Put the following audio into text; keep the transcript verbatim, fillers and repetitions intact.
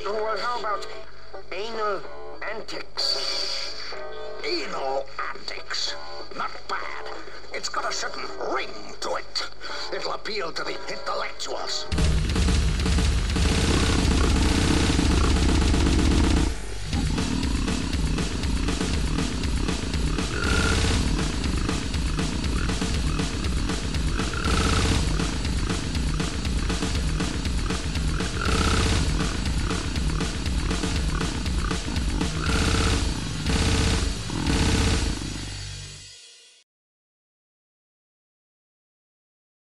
Well, how about anal antics? Anal antics. Not bad. It's got a certain ring to it. It'll appeal to the intellectuals.